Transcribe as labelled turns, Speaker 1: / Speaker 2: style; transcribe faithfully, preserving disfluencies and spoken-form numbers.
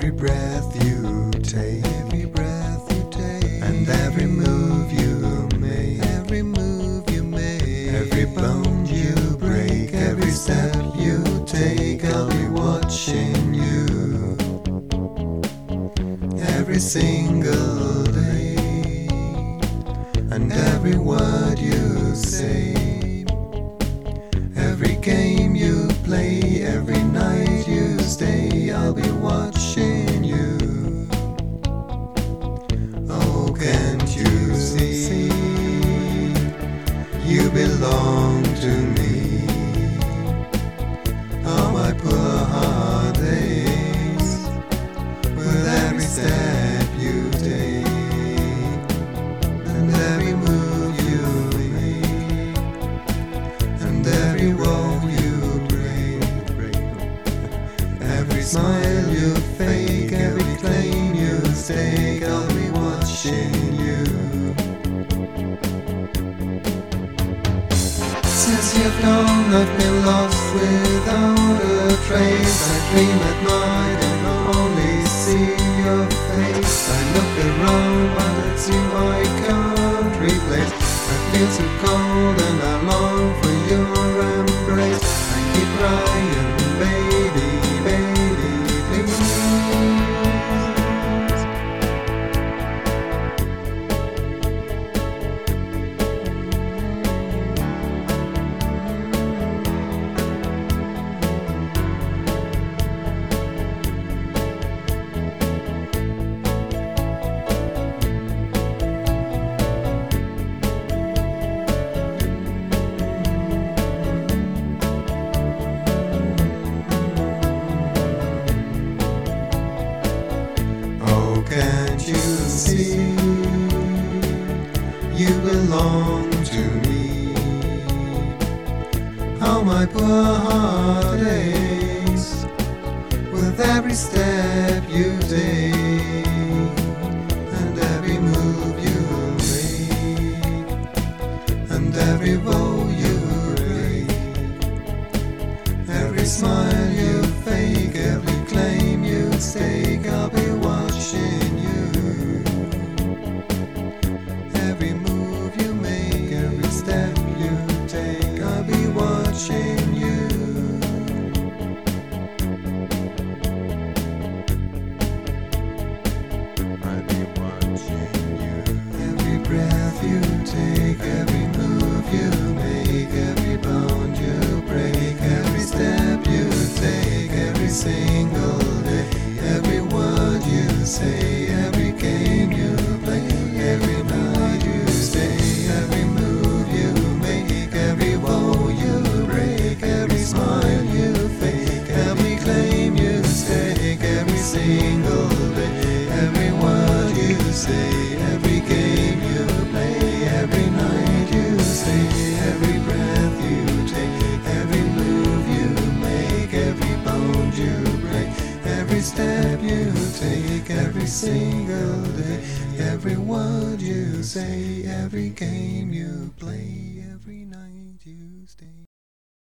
Speaker 1: every breath you take,
Speaker 2: every breath you take,
Speaker 1: and every move you make,
Speaker 2: every move you make,
Speaker 1: every bone you break, every step you take, I'll be watching you every single day, and every word you say, every game you play, every night you stay, I'll be watching you. Oh, can't you see, you belong to me. Oh, my poor heart aches with every step you take, and every move you make, and every woe you break, every smile you fake, every claim you stake, I'll be watching you. Since you've gone, I've been lost without a trace. I dream at night and I only see your face. I look around but it's you I can't replace. I feel so cold and I long for your embrace. I keep crying, baby, baby, please. Can't you see, you belong to me. How my poor heart aches with every step you take, and every move you make, and every woe you break, every smile you fake, every claim you stake, I'll be watching you. Every move you make, every step you take, I'll be watching you. I'll be watching you. Every breath you take, every move you make, every bond you break, every step you take, every single day, every word you say, every game you play, every night you stay, every move you make, every woe you break, every smile you fake, every claim you stake, every single day, every word you say, every game you play, every night you stay, every breath you take, every move you make, every bone you break, every step you take, every single day, every word you say, every game you play.